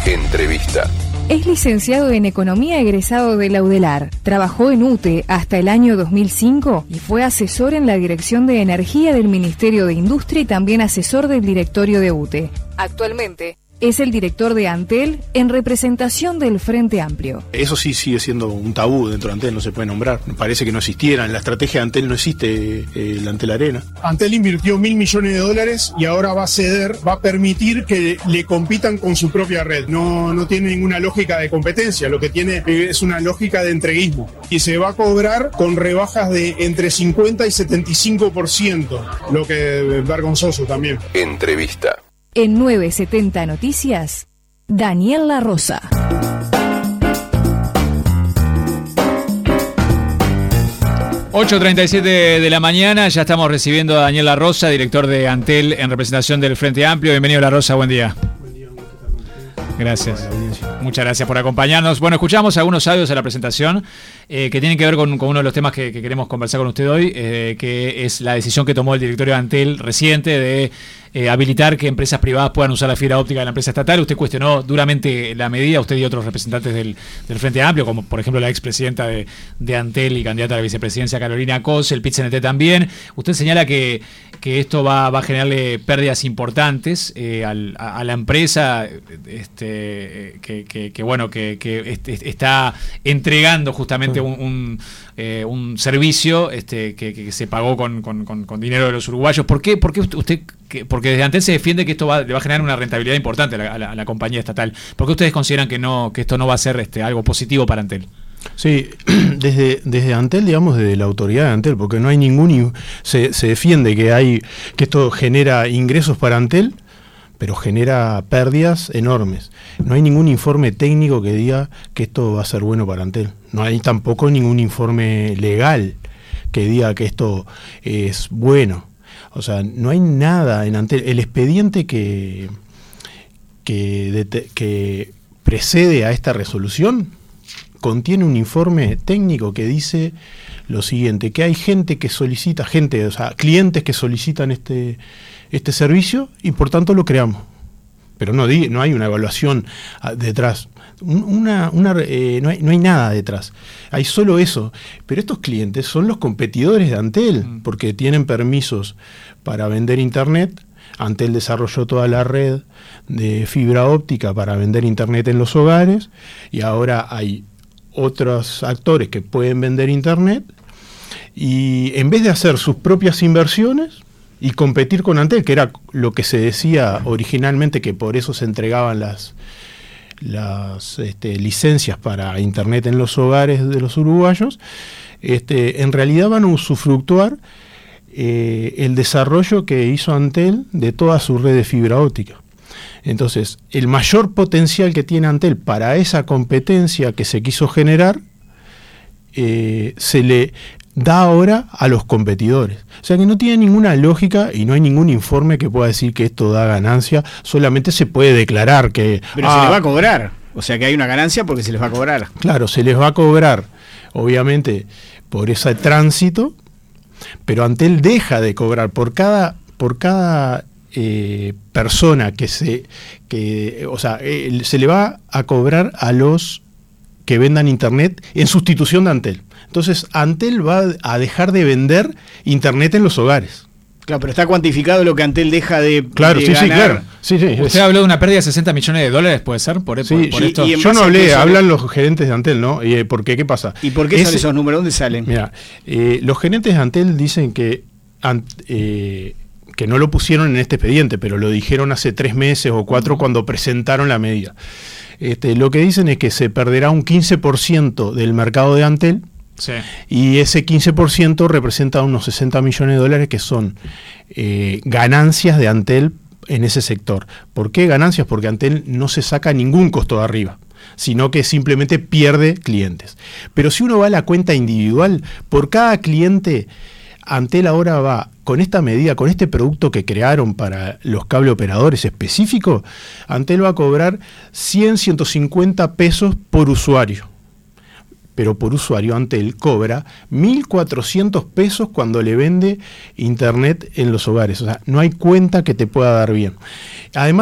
Entrevista. Es licenciado en Economía egresado de la UDELAR. Trabajó en UTE hasta el año 2005 y fue asesor en la Dirección de Energía del Ministerio de Industria y también asesor del directorio de UTE. Actualmente es el director de Antel en representación del Frente Amplio. Eso sí sigue siendo un tabú dentro de Antel, no se puede nombrar. Parece que no existiera. En la estrategia de Antel no existe la Antel Arena. Antel invirtió $1.000 millones y ahora va a ceder, va a permitir que le compitan con su propia red. No tiene ninguna lógica de competencia, lo que tiene es una lógica de entreguismo. Y se va a cobrar con rebajas de entre 50 y 75%, lo que es vergonzoso también. Entrevista. En 970 Noticias, Daniel La Rosa. ...8:37 de la mañana, ya estamos recibiendo a Daniel La Rosa, director de Antel en representación del Frente Amplio. Bienvenido, La Rosa, buen día. Buen día, un gusto estar con ustedes. Gracias. Muchas gracias por acompañarnos. Bueno, escuchamos algunos audios de la presentación que tienen que ver con uno de los temas que queremos conversar con usted hoy, que es la decisión que tomó el directorio de Antel reciente de habilitar que empresas privadas puedan usar la fibra óptica de la empresa estatal. Usted cuestionó duramente la medida, usted y otros representantes del Frente Amplio, como por ejemplo la expresidenta de Antel y candidata a la vicepresidencia Carolina Cos, el PIT-CNT también. Usted señala que esto va a generarle pérdidas importantes a la empresa que está entregando justamente un servicio que se pagó con dinero de los uruguayos. ¿Por qué usted? Porque desde Antel se defiende que esto le va a generar una rentabilidad importante a la compañía estatal. ¿Por qué ustedes consideran que esto no va a ser algo positivo para Antel? Sí, desde Antel, digamos, desde la autoridad de Antel, porque no hay se defiende que esto genera ingresos para Antel, pero genera pérdidas enormes. No hay ningún informe técnico que diga que esto va a ser bueno para Antel. No hay tampoco ningún informe legal que diga que esto es bueno. O sea, no hay nada en Antel. El expediente que precede a esta resolución contiene un informe técnico que dice lo siguiente, que hay gente que solicita, clientes que solicitan este servicio y por tanto lo creamos. Pero no hay una evaluación detrás. No hay nada detrás. Hay solo eso. Pero estos clientes son los competidores de Antel, porque tienen permisos para vender internet. Antel desarrolló toda la red de fibra óptica para vender internet en los hogares, y ahora hay otros actores que pueden vender internet, y en vez de hacer sus propias inversiones y competir con Antel, que era lo que se decía originalmente, que por eso se entregaban las licencias para internet en los hogares de los uruguayos, en realidad van a usufructuar el desarrollo que hizo Antel de toda su red de fibra óptica. Entonces, el mayor potencial que tiene Antel para esa competencia que se quiso generar, se le da ahora a los competidores. O sea que no tiene ninguna lógica y no hay ningún informe que pueda decir que esto da ganancia. Solamente se puede declarar que... Pero se les va a cobrar. O sea que hay una ganancia porque se les va a cobrar. Claro, se les va a cobrar, obviamente, por ese tránsito, pero Antel deja de cobrar por cada persona se le va a cobrar a los que vendan internet en sustitución de Antel. Entonces Antel va a dejar de vender internet en los hogares. Claro, pero está cuantificado lo que Antel deja de Claro, de sí, ganar. sí, claro. Sí, Usted habló de una pérdida de $60 millones, ¿puede ser? Por esto. Yo no hablé, hablan los gerentes de Antel, ¿no? ¿Por qué? ¿Qué pasa? ¿Y por qué son esos números? ¿Dónde salen? Mira, los gerentes de Antel dicen que no lo pusieron en este expediente, pero lo dijeron hace 3 meses o 4 cuando presentaron la medida. Lo que dicen es que se perderá un 15% del mercado de Antel. Sí. Y ese 15% representa unos $60 millones que son ganancias de Antel en ese sector. ¿Por qué ganancias? Porque Antel no se saca ningún costo de arriba, sino que simplemente pierde clientes. Pero si uno va a la cuenta individual, por cada cliente, Antel ahora va, con esta medida, con este producto que crearon para los cable operadores específicos, Antel va a cobrar 150 pesos por usuario. Pero por usuario Antel cobra 1.400 pesos cuando le vende internet en los hogares. O sea, no hay cuenta que te pueda dar bien. Además,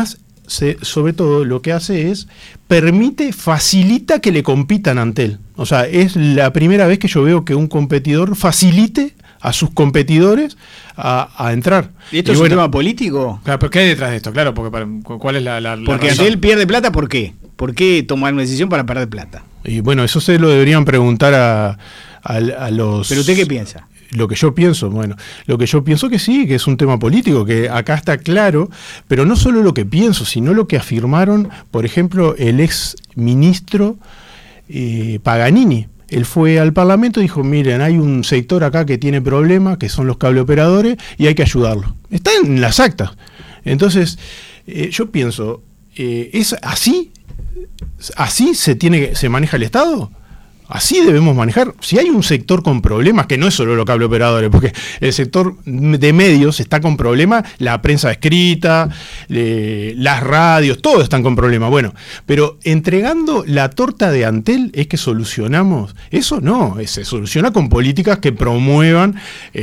sobre todo lo que hace es facilita que le compitan a Antel. O sea, es la primera vez que yo veo que un competidor facilite a sus competidores a entrar. ¿Y esto es un tema político? Claro, pero ¿qué hay detrás de esto? Claro, porque ¿cuál es la porque razón? Antel pierde plata, ¿por qué? ¿Por qué tomar una decisión para perder plata? Y bueno, eso se lo deberían preguntar a los... ¿Pero usted qué piensa? Lo que yo pienso, que sí, que es un tema político, que acá está claro, pero no solo lo que pienso, sino lo que afirmaron, por ejemplo, el ex ministro Paganini. Él fue al Parlamento y dijo, miren, hay un sector acá que tiene problemas, que son los cableoperadores, y hay que ayudarlo. Está en las actas. Entonces, yo pienso, ¿es así? ¿Así se maneja el Estado? Así debemos manejar. Si hay un sector con problemas, que no es solo los cableoperadores, porque el sector de medios está con problemas, la prensa escrita, las radios, todos están con problemas. Bueno, pero entregando la torta de Antel es que solucionamos. Eso no, se soluciona con políticas que promuevan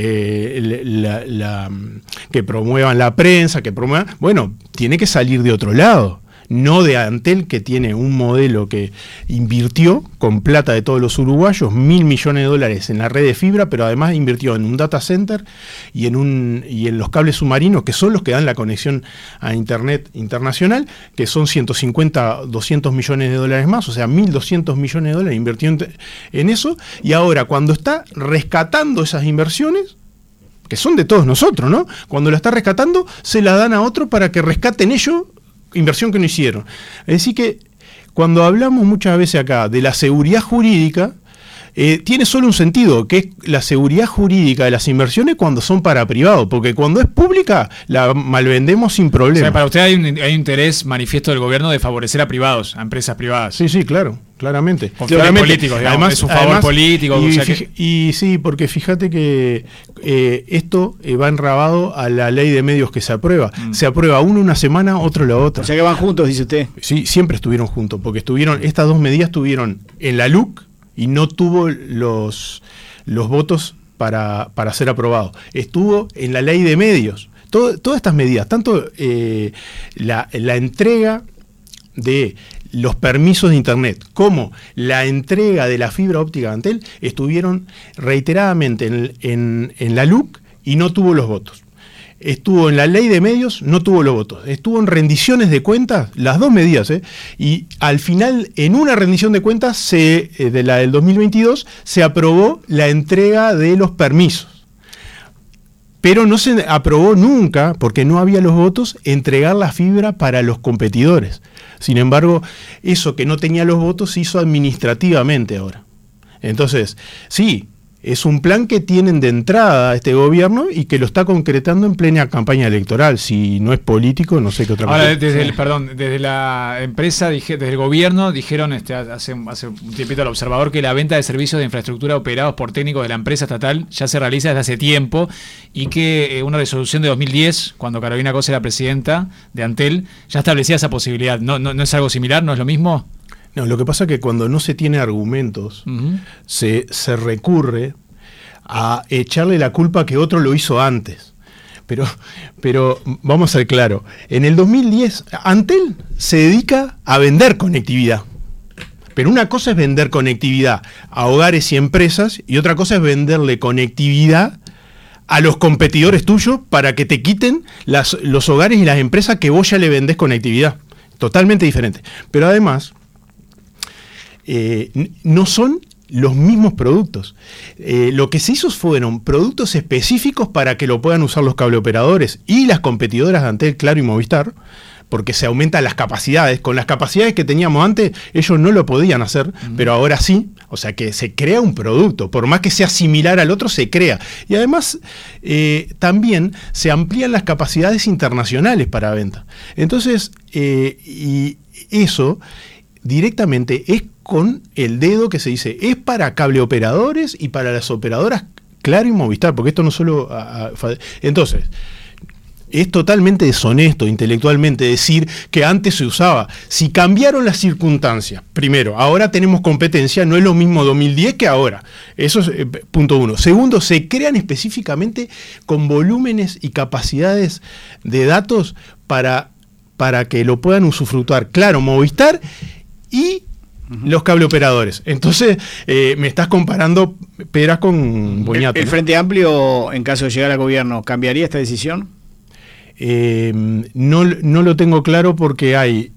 que promuevan la prensa, bueno, tiene que salir de otro lado. No de Antel, que tiene un modelo que invirtió con plata de todos los uruguayos, $1.000 millones en la red de fibra, pero además invirtió en un data center y en los cables submarinos, que son los que dan la conexión a Internet internacional, que son 150, $200 millones más, o sea, $1.200 millones invirtió en eso, y ahora cuando está rescatando esas inversiones, que son de todos nosotros, ¿no? Cuando la está rescatando, se la dan a otro para que rescaten ellos inversión que no hicieron. Es decir que cuando hablamos muchas veces acá de la seguridad jurídica, tiene solo un sentido, que es la seguridad jurídica de las inversiones cuando son para privados, porque cuando es pública la malvendemos sin problema. O sea, para usted hay un interés manifiesto del gobierno de favorecer a privados, a empresas privadas. Sí, claro, claramente. Claramente. Políticos, digamos, además, es un favor político. Y sí, porque fíjate que esto va enrabado a la ley de medios que se aprueba. Se aprueba uno una semana, otro la otra. O sea que van juntos, dice usted. Sí, siempre estuvieron juntos, porque estas dos medidas estuvieron en la LUC, y no tuvo los votos para ser aprobado. Estuvo en la ley de medios. Todas estas medidas, tanto la entrega de los permisos de Internet como la entrega de la fibra óptica de Antel, estuvieron reiteradamente en la LUC y no tuvo los votos. Estuvo en la ley de medios, no tuvo los votos. Estuvo en rendiciones de cuentas, las dos medidas, y al final, en una rendición de cuentas, de la del 2022, se aprobó la entrega de los permisos. Pero no se aprobó nunca, porque no había los votos, entregar la fibra para los competidores. Sin embargo, eso que no tenía los votos se hizo administrativamente ahora. Entonces, sí, es un plan que tienen de entrada este gobierno y que lo está concretando en plena campaña electoral. Si no es político, no sé qué otra cosa. Ahora, desde la empresa, desde el gobierno, dijeron hace un tiempito al Observador que la venta de servicios de infraestructura operados por técnicos de la empresa estatal ya se realiza desde hace tiempo y que una resolución de 2010, cuando Carolina Cose era presidenta de Antel, ya establecía esa posibilidad. ¿No es algo similar? ¿No es lo mismo? No, lo que pasa es que cuando no se tiene argumentos, se recurre a echarle la culpa que otro lo hizo antes. Pero vamos a ser claros, en el 2010 Antel se dedica a vender conectividad. Pero una cosa es vender conectividad a hogares y empresas y otra cosa es venderle conectividad a los competidores tuyos para que te quiten los hogares y las empresas que vos ya le vendés conectividad. Totalmente diferente. Pero además, no son los mismos productos. Lo que se hizo fueron productos específicos para que lo puedan usar los cableoperadores y las competidoras de Antel, Claro y Movistar, porque se aumentan las capacidades. Con las capacidades que teníamos antes, ellos no lo podían hacer, pero ahora sí. O sea que se crea un producto, por más que sea similar al otro, se crea. Y además, también se amplían las capacidades internacionales para venta. Entonces, y eso directamente es con el dedo que se dice, es para cableoperadores y para las operadoras Claro y Movistar, porque esto no solo... Entonces, es totalmente deshonesto intelectualmente decir que antes se usaba. Si cambiaron las circunstancias, primero, ahora tenemos competencia, no es lo mismo 2010 que ahora. Eso es punto uno. Segundo, se crean específicamente con volúmenes y capacidades de datos para para que lo puedan usufructuar, claro, Movistar y los cableoperadores. Entonces, me estás comparando peras con boñato. ¿El Frente Amplio, en caso de llegar al gobierno, cambiaría esta decisión? No lo tengo claro porque hay...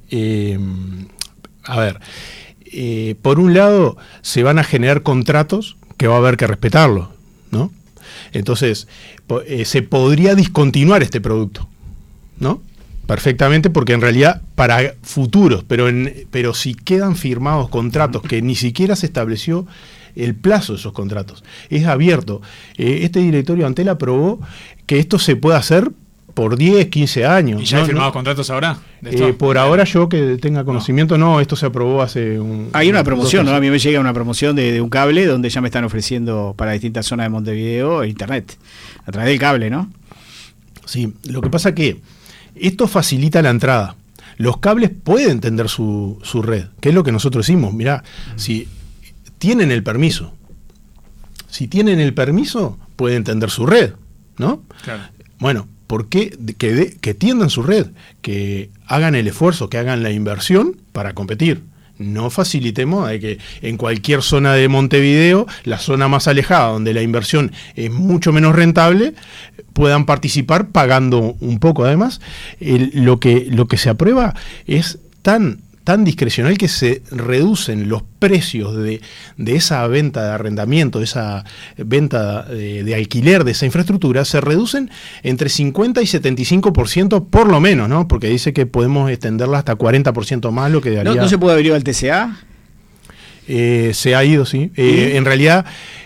por un lado, se van a generar contratos que va a haber que respetarlos, ¿no? Entonces, se podría discontinuar este producto, ¿no? Perfectamente, porque en realidad para futuros, pero si quedan firmados contratos que ni siquiera se estableció el plazo de esos contratos, es abierto. Este directorio de Antel aprobó que esto se pueda hacer por 10, 15 años. ¿Y ya hay firmados contratos ahora? Por ahora yo que tenga conocimiento, no, esto se aprobó hace Hay una promoción, ¿no? A mí me llega una promoción de un cable donde ya me están ofreciendo para distintas zonas de Montevideo internet, a través del cable, ¿no? Sí, lo que pasa que esto facilita la entrada. Los cables pueden tender su red, que es lo que nosotros hicimos. Mirá, si tienen el permiso, pueden tender su red, ¿no? Claro. Bueno, ¿por qué? Que tiendan su red, que hagan el esfuerzo, que hagan la inversión para competir. No facilitemos de que en cualquier zona de Montevideo, la zona más alejada, donde la inversión es mucho menos rentable, puedan participar pagando un poco. Además, lo que se aprueba es tan discrecional que se reducen los precios de esa venta de arrendamiento, de esa venta de alquiler de esa infraestructura, se reducen entre 50 y 75% por lo menos, ¿no? Porque dice que podemos extenderla hasta 40% más, lo que daría... ¿No se puede averiguar el TCA? Se ha ido, sí. En realidad...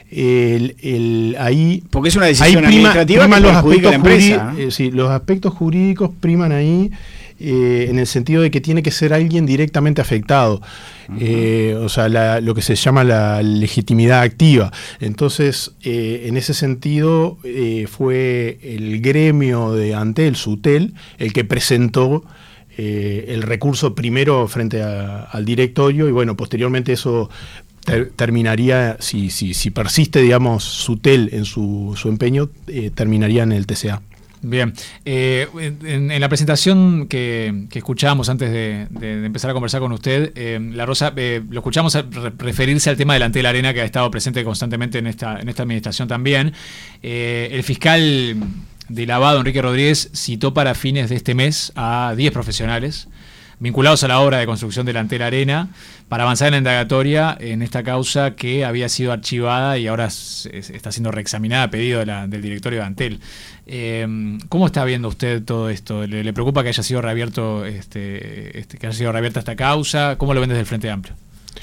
ahí porque es una decisión administrativa que perjudica a la empresa, ¿no? Sí, los aspectos jurídicos priman ahí, en el sentido de que tiene que ser alguien directamente afectado, o sea, lo que se llama la legitimidad activa. Entonces, en ese sentido, fue el gremio de Antel, SUTEL, el que presentó el recurso primero frente al directorio, y bueno, posteriormente eso terminaría, si persiste, digamos, SUTEL en su empeño, terminaría en el TCA. Bien, en la presentación que escuchábamos antes de empezar a conversar con usted, La Rosa, lo escuchamos referirse al tema de la Antel Arena, que ha estado presente constantemente en esta administración también. El fiscal de lavado, Enrique Rodríguez, citó para fines de este mes a 10 profesionales vinculados a la obra de construcción de la Antel Arena para avanzar en la indagatoria en esta causa que había sido archivada y ahora está siendo reexaminada a pedido del directorio de Antel. ¿Cómo está viendo usted todo esto? ¿Le preocupa que haya sido reabierto que haya sido reabierta esta causa? ¿Cómo lo ven desde el Frente Amplio?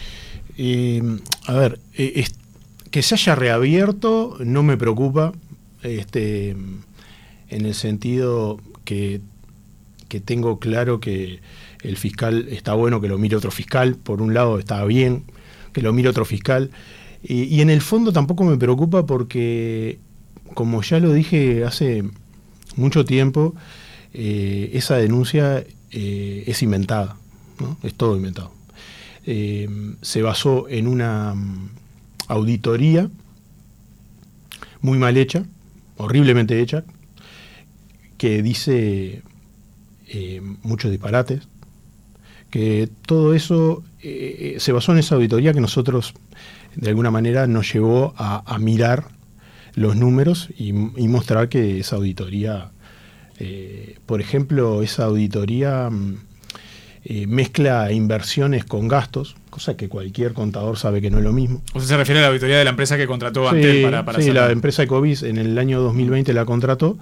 Que se haya reabierto no me preocupa, en el sentido que tengo claro que el fiscal, está bueno que lo mire otro fiscal, por un lado está bien que lo mire otro fiscal, y en el fondo tampoco me preocupa porque, como ya lo dije hace mucho tiempo, esa denuncia es inventada, ¿no? Es todo inventado. Se basó en una auditoría muy mal hecha, horriblemente hecha, que dice muchos disparates, que todo eso se basó en esa auditoría que nosotros de alguna manera nos llevó a mirar los números y mostrar que esa auditoría, por ejemplo, esa auditoría mezcla inversiones con gastos, cosa que cualquier contador sabe que no es lo mismo. ¿Usted se refiere a la auditoría de la empresa que contrató Antel para sí, hacerlo? La empresa Ecovis en el año 2020 la contrató,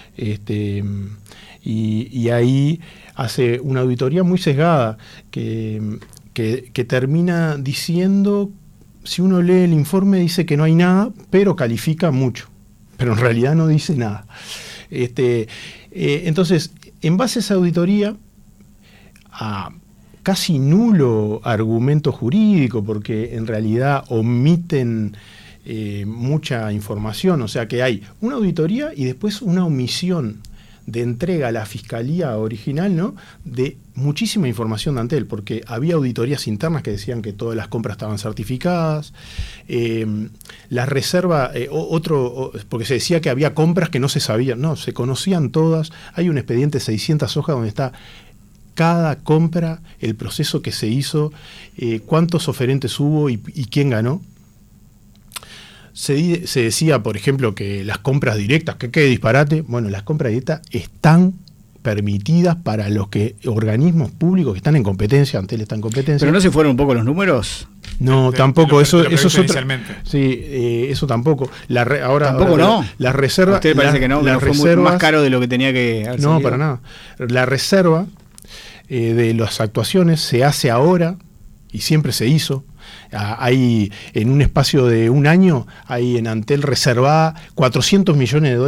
y ahí hace una auditoría muy sesgada que termina diciendo, si uno lee el informe dice que no hay nada, pero califica mucho, pero en realidad no dice nada. Entonces, en base a esa auditoría, a casi nulo argumento jurídico, porque en realidad omiten mucha información, o sea que hay una auditoría y después una omisión de entrega a la fiscalía original, ¿no?, de muchísima información de Antel, porque había auditorías internas que decían que todas las compras estaban certificadas, las reservas, porque se decía que había compras que no se sabían, no, se conocían todas. Hay un expediente de 600 hojas donde está cada compra, el proceso que se hizo, cuántos oferentes hubo y quién ganó. Se decía, por ejemplo, que las compras directas, que qué disparate. Bueno, las compras directas están permitidas para los organismos públicos que están en competencia, Antel está en competencia. ¿Pero no se fueron un poco los números? No, tampoco, eso es otra. Sí, eso tampoco. ¿Tampoco no? La reserva. ¿A usted parece que no? Las fue reservas, más caro de lo que tenía que haber No, salido? para nada. La reserva de las actuaciones se hace ahora y siempre se hizo. Hay en un espacio de un año, hay en Antel reservada $400 millones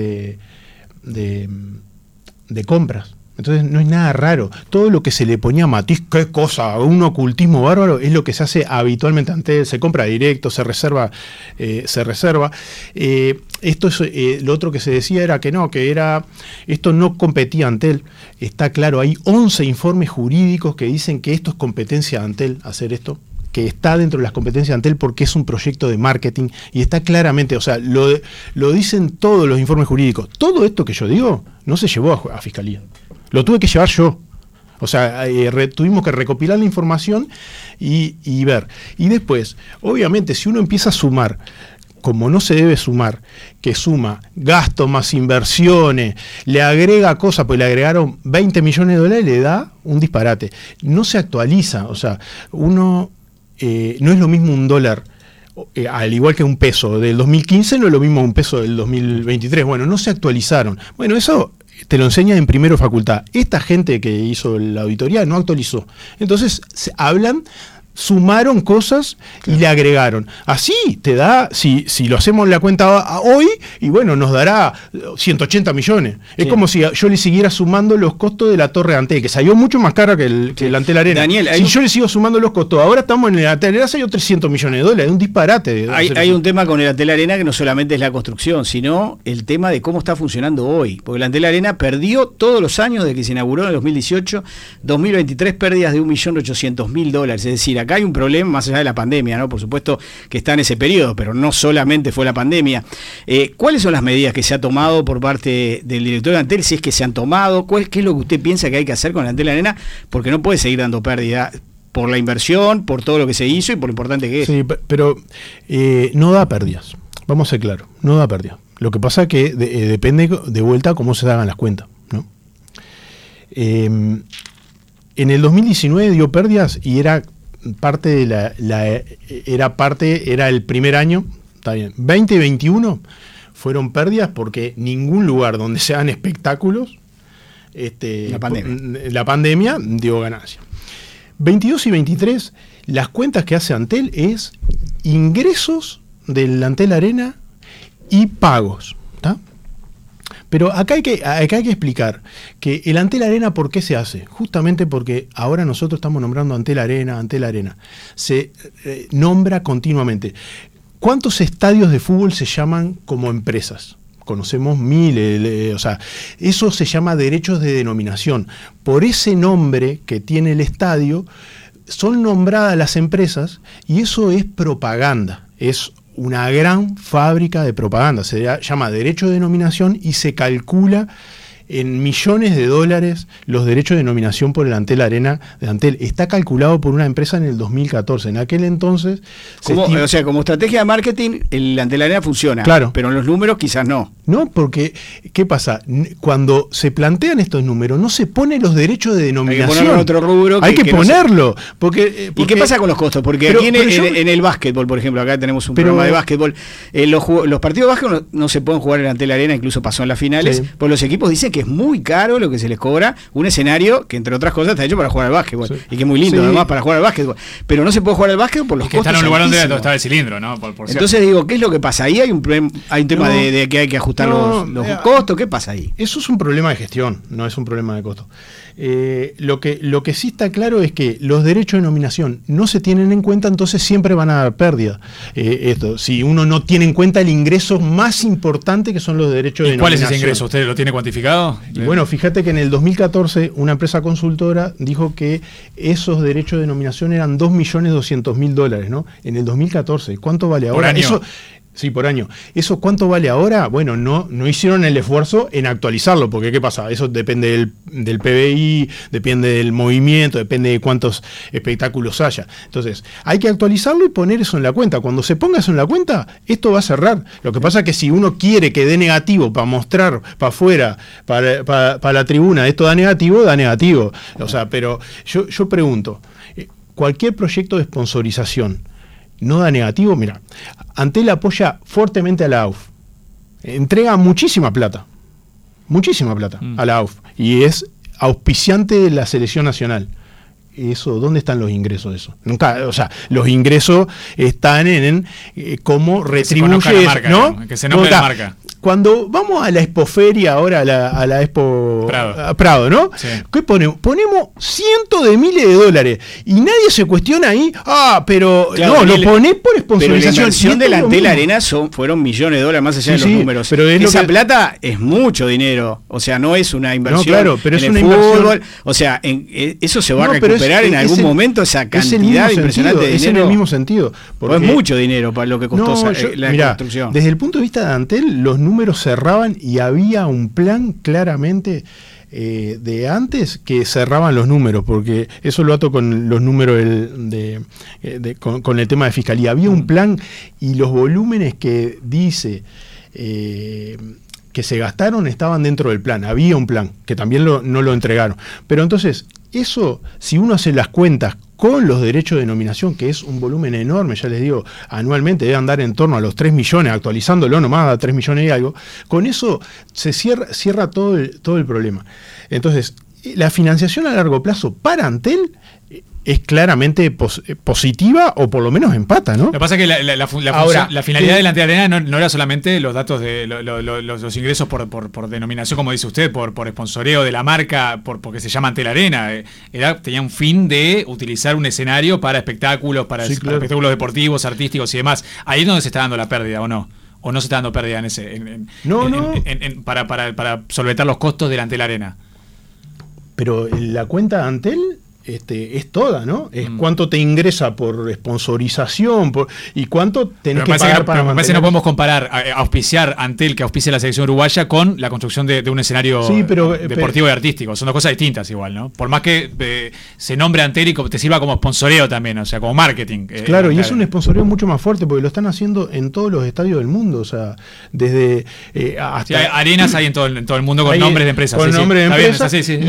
de compras. Entonces no es nada raro. Todo lo que se le ponía a matiz, qué cosa, un ocultismo bárbaro, es lo que se hace habitualmente. Antel se compra directo, se reserva. Esto es lo otro que se decía era que no, esto no competía a Antel. Está claro, hay 11 informes jurídicos que dicen que esto es competencia de Antel, hacer esto, que está dentro de las competencias de Antel porque es un proyecto de marketing y está claramente, o sea, lo dicen todos los informes jurídicos. Todo esto que yo digo no se llevó a Fiscalía, lo tuve que llevar yo. O sea, tuvimos que recopilar la información y ver. Y después, obviamente, si uno empieza a sumar, como no se debe sumar, que suma gastos más inversiones, le agrega cosas, pues le agregaron $20 millones, le da un disparate. No se actualiza, o sea, uno... no es lo mismo un dólar, al igual que un peso del 2015, no es lo mismo un peso del 2023. Bueno, no se actualizaron. Bueno, eso te lo enseña en primero facultad. Esta gente que hizo la auditoría no actualizó. Entonces, sumaron cosas y le agregaron. Así te da, si lo hacemos la cuenta hoy, y bueno, nos dará 180 millones. Sí. Es como si yo le siguiera sumando los costos de la Torre Antel, que salió mucho más cara que el Antel Arena. Daniel, si yo le sigo sumando los costos, ahora estamos en el Antel Arena, salió $300 millones, es un disparate. Hay un tema con el Antel Arena que no solamente es la construcción, sino el tema de cómo está funcionando hoy. Porque el Antel Arena perdió todos los años de que se inauguró en el 2018, 2023 pérdidas de $1.800.000. Es decir, acá hay un problema más allá de la pandemia, ¿no? Por supuesto que está en ese periodo, pero no solamente fue la pandemia. ¿Cuáles son las medidas que se ha tomado por parte del director de Antel? Si es que se han tomado, ¿qué es lo que usted piensa que hay que hacer con el Antel Arena? Porque no puede seguir dando pérdida por la inversión, por todo lo que se hizo y por lo importante que es. Sí, pero no da pérdidas. Vamos a ser claros, no da pérdidas. Lo que pasa es que depende de vuelta cómo se hagan las cuentas, ¿no? En el 2019 dio pérdidas y era era el primer año, está bien. 20 y 21 fueron pérdidas porque ningún lugar donde se hagan espectáculos, la pandemia dio ganancia. 22 y 23, las cuentas que hace Antel es ingresos del Antel Arena y pagos, ¿está? Pero acá hay que explicar que el Antel Arena, ¿por qué se hace? Justamente porque ahora nosotros estamos nombrando Antel Arena. Se nombra continuamente. ¿Cuántos estadios de fútbol se llaman como empresas? Conocemos miles, o sea, eso se llama derechos de denominación. Por ese nombre que tiene el estadio, son nombradas las empresas y eso es propaganda, es una gran fábrica de propaganda, se llama derecho de denominación y se calcula en millones de dólares los derechos de denominación por el Antel Arena de Antel. Está calculado por una empresa en el 2014. En aquel entonces... O sea, como estrategia de marketing, el Antel Arena funciona. Claro. Pero en los números quizás no. No, porque, ¿qué pasa? Cuando se plantean estos números, no se ponen los derechos de denominación. Hay que ponerlo en otro rubro. Hay que ponerlo. No sé. Porque, ¿y qué pasa con los costos? Porque aquí en el básquetbol, por ejemplo, acá tenemos un programa de básquetbol. Los partidos de básquetbol no se pueden jugar en Antel Arena, incluso pasó en las finales, porque los equipos dicen que es muy caro lo que se les cobra un escenario que, entre otras cosas, está hecho para jugar al básquetbol. Y que es muy lindo, además, para jugar al básquetbol. Pero no se puede jugar al básquetbol por los costos. Que está en un lugar donde está el cilindro, ¿no? Entonces digo, ¿qué es lo que pasa? Ahí hay un tema de que hay que ajustar los costos. ¿Qué pasa ahí? Eso es un problema de gestión, no es un problema de costo. Lo que sí está claro es que los derechos de denominación no se tienen en cuenta, entonces siempre van a dar pérdida. Si uno no tiene en cuenta el ingreso más importante, que son los derechos de denominación. ¿Cuál es ese ingreso? ¿Usted lo tiene cuantificado? Y bueno, fíjate que en el 2014 una empresa consultora dijo que esos derechos de denominación eran $2.200.000, ¿no? En el 2014. ¿Cuánto vale ahora? ¿Por año? Sí, por año. ¿Eso cuánto vale ahora? Bueno, no hicieron el esfuerzo en actualizarlo, porque ¿qué pasa? Eso depende del PBI, depende del movimiento, depende de cuántos espectáculos haya. Entonces, hay que actualizarlo y poner eso en la cuenta. Cuando se ponga eso en la cuenta, esto va a cerrar. Lo que pasa es que si uno quiere que dé negativo para mostrar para afuera, para la tribuna, esto da negativo. O sea, pero yo pregunto, cualquier proyecto de sponsorización, ¿no da negativo? Mira, Antel apoya fuertemente a la AUF. Entrega muchísima plata a la AUF. Y es auspiciante de la selección nacional. Eso, ¿dónde están los ingresos de eso? Nunca, o sea, los ingresos están en cómo retribuye, marca, ¿no? Que se nombre la marca. Cuando vamos a la Expoferia, ahora a la Expo Prado, ¿no? Sí. ¿Qué ponemos? Ponemos cientos de miles de dólares y nadie se cuestiona ahí, pero claro, no, lo ponés por sponsorización. Pero la inversión de la Antel Arena fueron millones de dólares, más allá de los números. Pero esa plata es mucho dinero, o sea, no es una inversión. No, claro, pero en es una fútbol, inversión. O sea, eso se va a recuperar en algún momento, esa cantidad impresionante de dinero. Es en el mismo sentido. Porque es mucho dinero para lo que costó la construcción. Desde el punto de vista de Antel, los números cerraban y había un plan claramente de antes que cerraban los números, porque eso lo ato con los números con el tema de fiscalía. Había un plan y los volúmenes que dice que se gastaron estaban dentro del plan. Había un plan que también no lo entregaron. Pero entonces, eso, si uno hace las cuentas con los derechos de denominación, que es un volumen enorme, ya les digo, anualmente debe andar en torno a los 3 millones, actualizándolo nomás a 3 millones y algo, con eso se cierra todo el problema. Entonces, la financiación a largo plazo para Antel es claramente positiva, o por lo menos empata, ¿no? Lo que pasa es que la finalidad de la Antel Arena no era solamente los datos de los ingresos por denominación, como dice usted, por sponsoreo de la marca, porque se llama Antel Arena. Tenía un fin de utilizar un escenario para espectáculos, para espectáculos deportivos, artísticos y demás. Ahí es donde se está dando la pérdida, ¿o no? ¿O no se está dando pérdida para solventar los costos de la Antel Arena? Pero la cuenta de Antel es toda, ¿no? Es cuánto te ingresa por sponsorización y cuánto tenés que pagar para mantener. Me parece que no podemos comparar auspiciar Antel, que auspicia la selección uruguaya, con la construcción de un escenario deportivo y artístico. Son dos cosas distintas igual, ¿no? Por más que se nombre Antel y te sirva como sponsoreo también, o sea, como marketing. Claro, y es un sponsoreo mucho más fuerte porque lo están haciendo en todos los estadios del mundo, o sea, desde hasta... Sí, arenas hay en todo el mundo con nombres de empresas. Con nombres de empresas,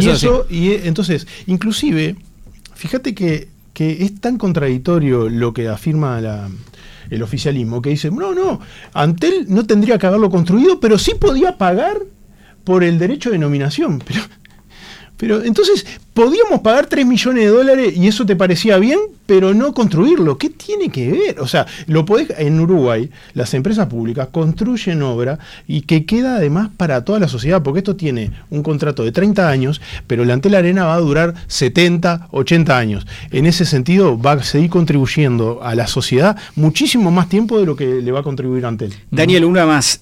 y entonces, inclusive... Fíjate que es tan contradictorio lo que afirma el oficialismo, que dice, no, Antel no tendría que haberlo construido, pero sí podía pagar por el derecho de denominación. Pero entonces, podíamos pagar 3 millones de dólares y eso te parecía bien, pero no construirlo. ¿Qué tiene que ver? O sea, en Uruguay, las empresas públicas construyen obra y que queda además para toda la sociedad, porque esto tiene un contrato de 30 años, pero la Antel Arena va a durar 70, 80 años. En ese sentido, va a seguir contribuyendo a la sociedad muchísimo más tiempo de lo que le va a contribuir Antel. Daniel, una más.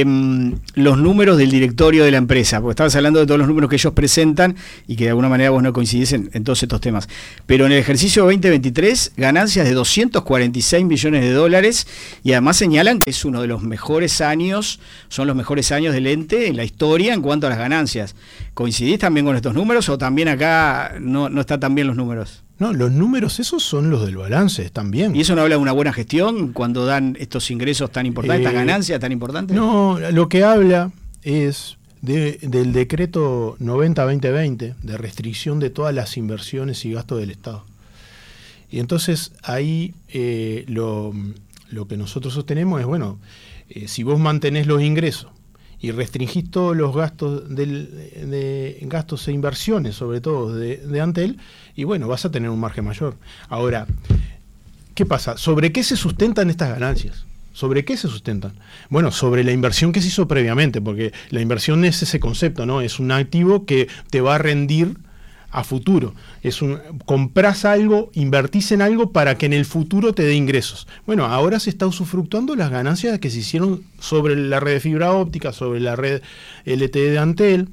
Los números del directorio de la empresa, porque estabas hablando de todos los números que ellos presentan y que de alguna manera vos no coincidís en todos estos temas. Pero en el ejercicio 2023, ganancias de 246 millones de dólares y además señalan que es uno de los mejores años, son los mejores años del ente en la historia en cuanto a las ganancias. ¿Coincidís también con estos números o también acá no están tan bien los números? No, los números esos son los del balance, están bien. ¿Y eso no habla de una buena gestión cuando dan estos ingresos tan importantes, estas ganancias tan importantes? No, lo que habla es... del decreto 90-2020 de restricción de todas las inversiones y gastos del Estado. Y entonces ahí lo que nosotros sostenemos es, si vos mantenés los ingresos y restringís todos los gastos de gastos e inversiones, sobre todo de Antel, y vas a tener un margen mayor. Ahora, ¿qué pasa? ¿Sobre qué se sustentan estas ganancias? ¿Sobre qué se sustentan? Bueno, sobre la inversión que se hizo previamente, porque la inversión es ese concepto, ¿no? Es un activo que te va a rendir a futuro. Comprás algo, invertís en algo para que en el futuro te dé ingresos. Bueno, ahora se está usufructuando las ganancias que se hicieron sobre la red de fibra óptica, sobre la red LTE de Antel.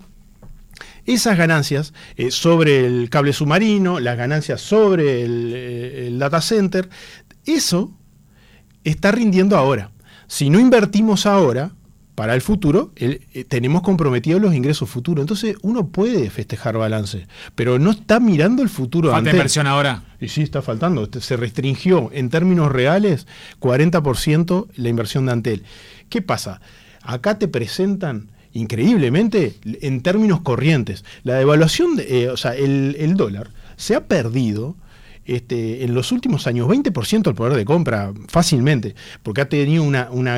Esas ganancias sobre el cable submarino, las ganancias sobre el data center, eso está rindiendo ahora. si no invertimos ahora, para el futuro, tenemos comprometidos los ingresos futuros. Entonces, uno puede festejar balance, pero no está mirando el futuro. ¿Falta inversión ahora? Y sí, está faltando. Se restringió en términos reales 40% la inversión de Antel. ¿Qué pasa? Acá te presentan, increíblemente, en términos corrientes, la devaluación, el dólar se ha perdido en los últimos años 20% el poder de compra fácilmente, porque ha tenido una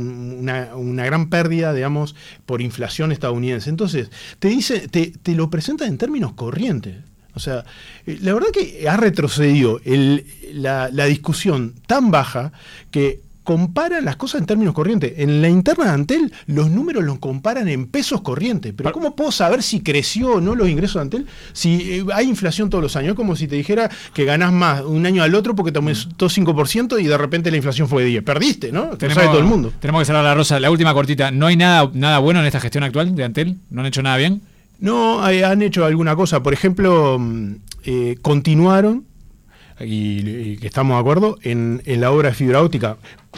gran pérdida, digamos, por inflación estadounidense. Entonces, te lo presentan en términos corrientes. O sea, la verdad que ha retrocedido la discusión tan baja que comparan las cosas en términos corrientes. En la interna de Antel, los números los comparan en pesos corrientes. Pero ¿cómo puedo saber si creció o no los ingresos de Antel? Si hay inflación todos los años. Es como si te dijera que ganás más un año al otro porque te aumentó 5% y de repente la inflación fue de 10. Perdiste, ¿no? Lo sabe todo el mundo. Tenemos que cerrar la rosa. La última cortita. ¿No hay nada bueno en esta gestión actual de Antel? ¿No han hecho nada bien? No, han hecho alguna cosa. Por ejemplo, continuaron, y que estamos de acuerdo, en la obra de fibra óptica.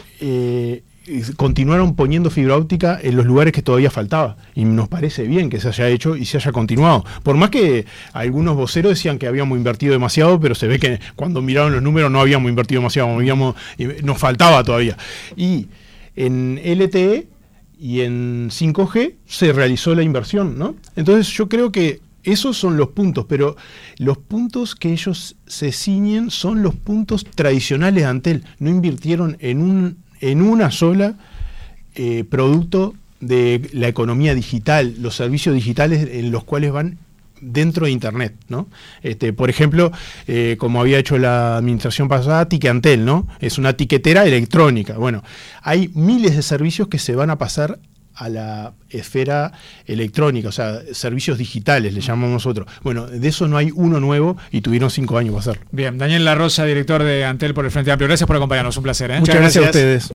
Continuaron poniendo fibra óptica en los lugares que todavía faltaba, y nos parece bien que se haya hecho y se haya continuado, por más que algunos voceros decían que habíamos invertido demasiado, pero se ve que cuando miraron los números no habíamos invertido demasiado, nos faltaba todavía. Y en LTE y en 5G se realizó la inversión, ¿no? Entonces yo creo que esos son los puntos, pero los puntos que ellos se ciñen son los puntos tradicionales de Antel. No invirtieron en una sola producto de la economía digital, los servicios digitales en los cuales van dentro de Internet, ¿no? Por ejemplo, como había hecho la administración pasada, Tiqueantel, ¿no? Es una tiquetera electrónica. Bueno, hay miles de servicios que se van a pasar a la esfera electrónica, o sea, servicios digitales, le llamamos nosotros. Bueno, de eso no hay uno nuevo y tuvieron 5 años para hacerlo. Bien, Daniel La Rosa, director de Antel por el Frente Amplio. Gracias por acompañarnos, un placer. Muchas gracias a ustedes.